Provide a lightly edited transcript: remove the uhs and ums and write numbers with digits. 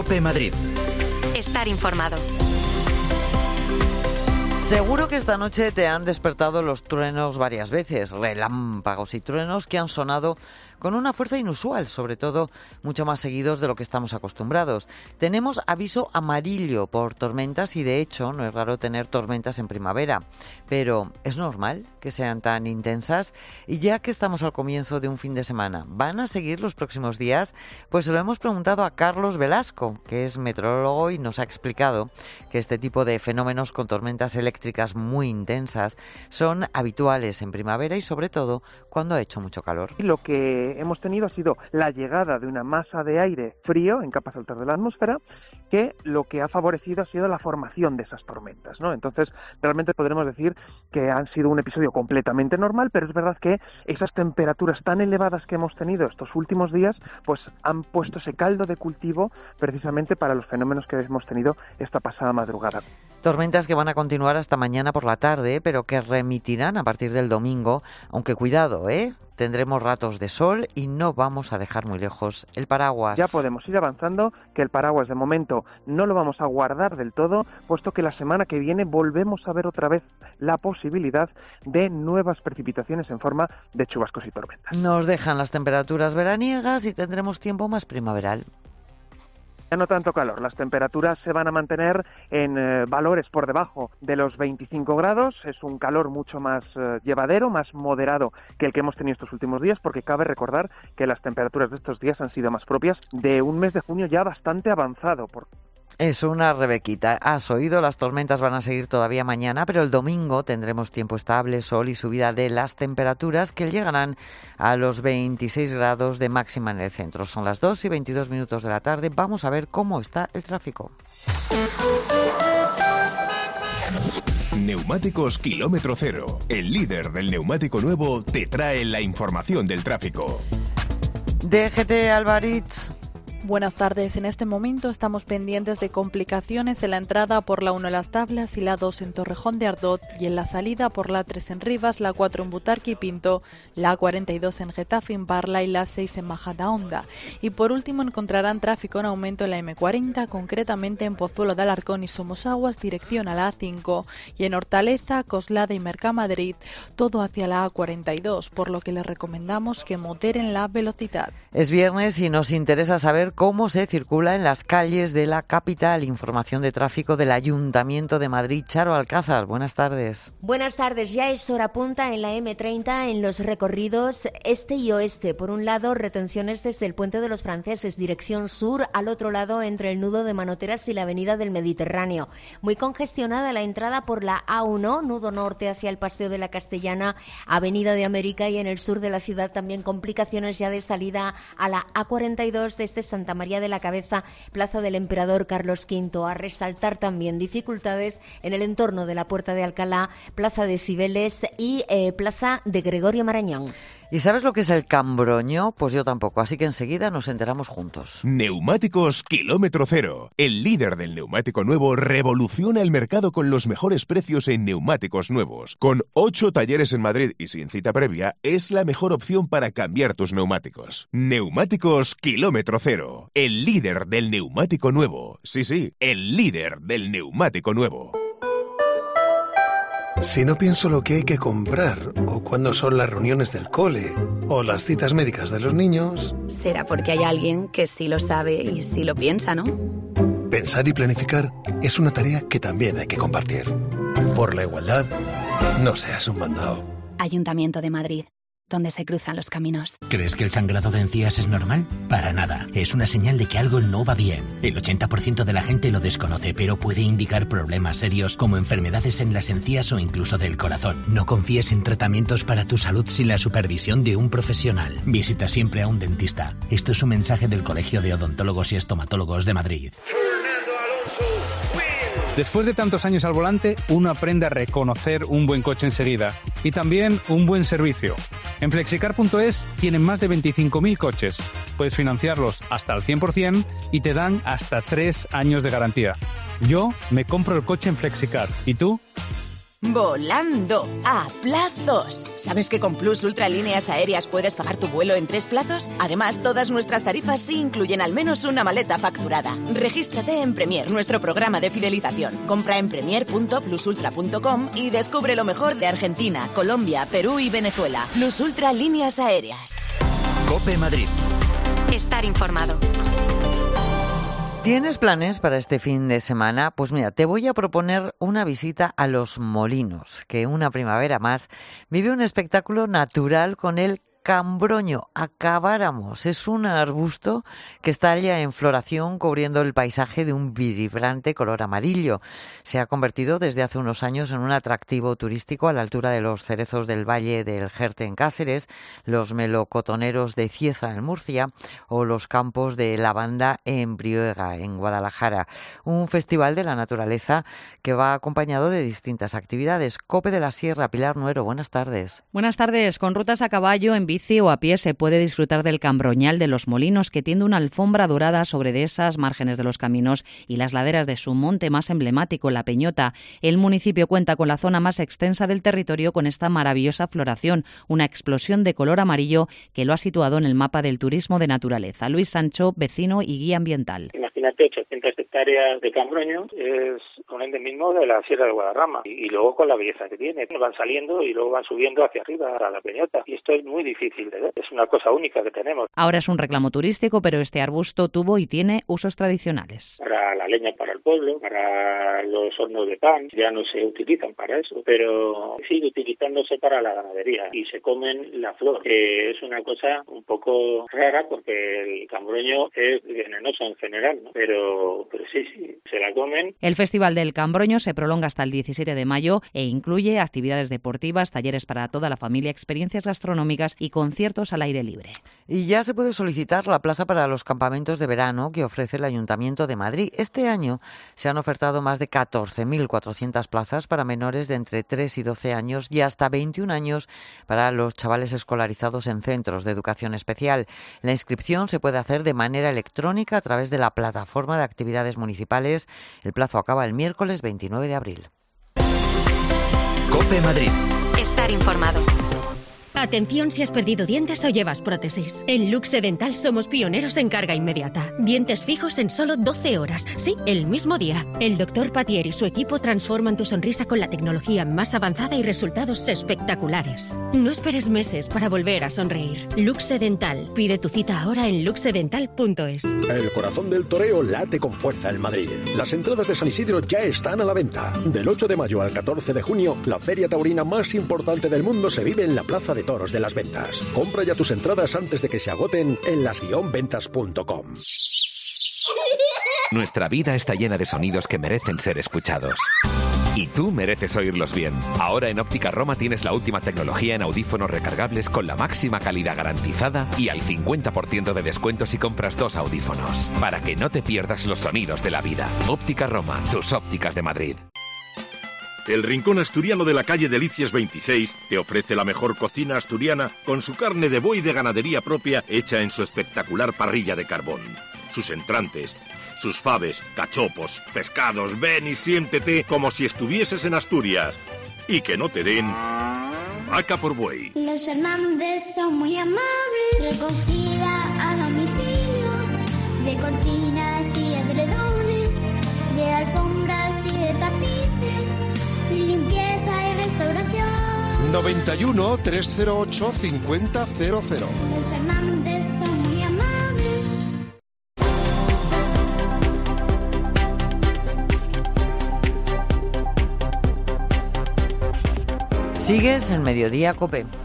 COPE Madrid. Estar informado. Seguro que esta noche te han despertado los truenos varias veces, relámpagos y truenos que han sonado con una fuerza inusual, sobre todo mucho más seguidos de lo que estamos acostumbrados. Tenemos aviso amarillo por tormentas y de hecho no es raro tener tormentas en primavera, pero ¿es normal que sean tan intensas? Y ya que estamos al comienzo de un fin de semana, ¿van a seguir los próximos días? Pues se lo hemos preguntado a Carlos Velasco, que es meteorólogo y nos ha explicado que este tipo de fenómenos con tormentas eléctricas muy intensas son habituales en primavera y sobre todo cuando ha hecho mucho calor. Lo que hemos tenido ha sido la llegada de una masa de aire frío en capas altas de la atmósfera, que lo que ha favorecido ha sido la formación de esas tormentas, ¿no? Entonces, realmente podremos decir que han sido un episodio completamente normal, pero es verdad que esas temperaturas tan elevadas que hemos tenido estos últimos días, pues han puesto ese caldo de cultivo precisamente para los fenómenos que hemos tenido esta pasada madrugada. Tormentas que van a continuar hasta mañana por la tarde, pero que remitirán a partir del domingo, aunque cuidado, tendremos ratos de sol y no vamos a dejar muy lejos el paraguas. Ya podemos ir avanzando, que el paraguas de momento no lo vamos a guardar del todo, puesto que la semana que viene volvemos a ver otra vez la posibilidad de nuevas precipitaciones en forma de chubascos y tormentas. Nos dejan las temperaturas veraniegas y tendremos tiempo más primaveral. Ya no tanto calor, las temperaturas se van a mantener en valores por debajo de los 25 grados, es un calor mucho más llevadero, más moderado que el que hemos tenido estos últimos días, porque cabe recordar que las temperaturas de estos días han sido más propias de un mes de junio ya bastante avanzado. Es una Rebequita. Has oído, las tormentas van a seguir todavía mañana, pero el domingo tendremos tiempo estable, sol y subida de las temperaturas que llegarán a los 26 grados de máxima en el centro. Son las 2:22 de la tarde. Vamos a ver cómo está el tráfico. Neumáticos Kilómetro Cero, el líder del neumático nuevo, te trae la información del tráfico. DGT Alvaritz. Buenas tardes. En este momento estamos pendientes de complicaciones en la entrada por la 1 en Las Tablas y la 2 en Torrejón de Ardot y en la salida por la 3 en Rivas, la 4 en Butarque y Pinto, la 42 en Getafe, en Parla y la 6 en Majadahonda. Y por último encontrarán tráfico en aumento en la M40, concretamente en Pozuelo de Alarcón y Somosaguas, dirección a la A5, y en Hortaleza, Coslada y Mercamadrid, todo hacia la A42, por lo que les recomendamos que moderen la velocidad. Es viernes y nos interesa saber cómo se circula en las calles de la capital. Información de tráfico del Ayuntamiento de Madrid. Charo Alcázar, buenas tardes. Buenas tardes. Ya es hora punta en la M30 en los recorridos este y oeste. Por un lado, retenciones desde el Puente de los Franceses, dirección sur, al otro lado entre el nudo de Manoteras y la Avenida del Mediterráneo. Muy congestionada la entrada por la A1, nudo norte hacia el Paseo de la Castellana, Avenida de América, y en el sur de la ciudad también complicaciones ya de salida a la A42 desde Santa María de la Cabeza, Plaza del Emperador Carlos V. A resaltar también dificultades en el entorno de la Puerta de Alcalá, Plaza de Cibeles y Plaza de Gregorio Marañón. ¿Y sabes lo que es el cambroño? Pues yo tampoco, así que enseguida nos enteramos juntos. Neumáticos Kilómetro Cero, el líder del neumático nuevo, revoluciona el mercado con los mejores precios en neumáticos nuevos. Con 8 talleres en Madrid y sin cita previa, es la mejor opción para cambiar tus neumáticos. Neumáticos Kilómetro Cero, el líder del neumático nuevo. Sí, el líder del neumático nuevo. Si no pienso lo que hay que comprar, o cuándo son las reuniones del cole, o las citas médicas de los niños... Será porque hay alguien que sí lo sabe y sí lo piensa, ¿no? Pensar y planificar es una tarea que también hay que compartir. Por la igualdad, no seas un mandado. Ayuntamiento de Madrid, donde se cruzan los caminos. ¿Crees que el sangrado de encías es normal? Para nada. Es una señal de que algo no va bien. El 80% de la gente lo desconoce, pero puede indicar problemas serios como enfermedades en las encías o incluso del corazón. No confíes en tratamientos para tu salud sin la supervisión de un profesional. Visita siempre a un dentista. Esto es un mensaje del Colegio de Odontólogos y Estomatólogos de Madrid. Después de tantos años al volante, uno aprende a reconocer un buen coche enseguida y también un buen servicio. En Flexicar.es tienen más de 25.000 coches. Puedes financiarlos hasta al 100% y te dan hasta 3 años de garantía. Yo me compro el coche en Flexicar. ¿Y tú? Volando a plazos. ¿Sabes que con Plus Ultra Líneas Aéreas puedes pagar tu vuelo en 3 plazos? Además, todas nuestras tarifas sí incluyen al menos una maleta facturada. Regístrate en Premier, nuestro programa de fidelización. Compra en premier.plusultra.com y descubre lo mejor de Argentina, Colombia, Perú y Venezuela. Plus Ultra Líneas Aéreas. COPE Madrid. Estar informado. ¿Tienes planes para este fin de semana? Pues mira, te voy a proponer una visita a Los Molinos, que una primavera más vive un espectáculo natural con el cambroño, acabáramos. Es un arbusto que está ya en floración cubriendo el paisaje de un vibrante color amarillo. Se ha convertido desde hace unos años en un atractivo turístico a la altura de los cerezos del Valle del Jerte en Cáceres, los melocotoneros de Cieza en Murcia o los campos de lavanda en Brihuega en Guadalajara. Un festival de la naturaleza que va acompañado de distintas actividades. COPE de la Sierra, Pilar Nuero, buenas tardes. Buenas tardes. Con rutas a caballo, en bici o a pie se puede disfrutar del cambroñal de Los Molinos, que tiende una alfombra dorada sobre dehesas, márgenes de los caminos y las laderas de su monte más emblemático, La Peñota. El municipio cuenta con la zona más extensa del territorio con esta maravillosa floración, una explosión de color amarillo que lo ha situado en el mapa del turismo de naturaleza. Luis Sancho, vecino y guía ambiental. Imagínate 800 hectáreas de cambroño, es un endemismo de la Sierra de Guadarrama y luego con la belleza que tiene. Van saliendo y luego van subiendo hacia arriba a La Peñota y esto es muy difícil de ver. Es una cosa única que tenemos. Ahora es un reclamo turístico, pero este arbusto tuvo y tiene usos tradicionales. Para la leña para el pueblo, para los hornos de pan, ya no se utilizan para eso, pero sigue utilizándose para la ganadería y se comen la flor, que es una cosa un poco rara porque el cambroño es venenoso en general, ¿no? Pero sí, se la comen. El Festival del Cambroño se prolonga hasta el 17 de mayo e incluye actividades deportivas, talleres para toda la familia, experiencias gastronómicas y conciertos al aire libre. Y ya se puede solicitar la plaza para los campamentos de verano que ofrece el Ayuntamiento de Madrid. Este año se han ofertado más de 14.400 plazas para menores de entre 3 y 12 años y hasta 21 años para los chavales escolarizados en centros de educación especial. La inscripción se puede hacer de manera electrónica a través de la plataforma de actividades municipales. El plazo acaba el miércoles 29 de abril. COPE Madrid. Estar informado. Atención si has perdido dientes o llevas prótesis. En Luxe Dental somos pioneros en carga inmediata. Dientes fijos en solo 12 horas. Sí, el mismo día. El doctor Patier y su equipo transforman tu sonrisa con la tecnología más avanzada y resultados espectaculares. No esperes meses para volver a sonreír. Luxe Dental. Pide tu cita ahora en luxedental.es. El corazón del toreo late con fuerza en Madrid. Las entradas de San Isidro ya están a la venta. Del 8 de mayo al 14 de junio, la feria taurina más importante del mundo se vive en la Plaza de Toros de las Ventas. Compra ya tus entradas antes de que se agoten en las-ventas.com. Nuestra vida está llena de sonidos que merecen ser escuchados. Y tú mereces oírlos bien. Ahora en Óptica Roma tienes la última tecnología en audífonos recargables con la máxima calidad garantizada y al 50% de descuento si compras 2 audífonos. Para que no te pierdas los sonidos de la vida. Óptica Roma, tus ópticas de Madrid. El Rincón Asturiano de la calle Delicias 26 te ofrece la mejor cocina asturiana con su carne de buey de ganadería propia hecha en su espectacular parrilla de carbón. Sus entrantes, sus faves, cachopos, pescados, ven y siéntete como si estuvieses en Asturias. Y que no te den vaca por buey. Los Fernández son muy amables. Recogida a domicilio de cortinas y edredones, de alfombras y de tapices, limpieza y restauración. 91 308 5000. Los Fernández son muy amables. Sigues en Mediodía COPE.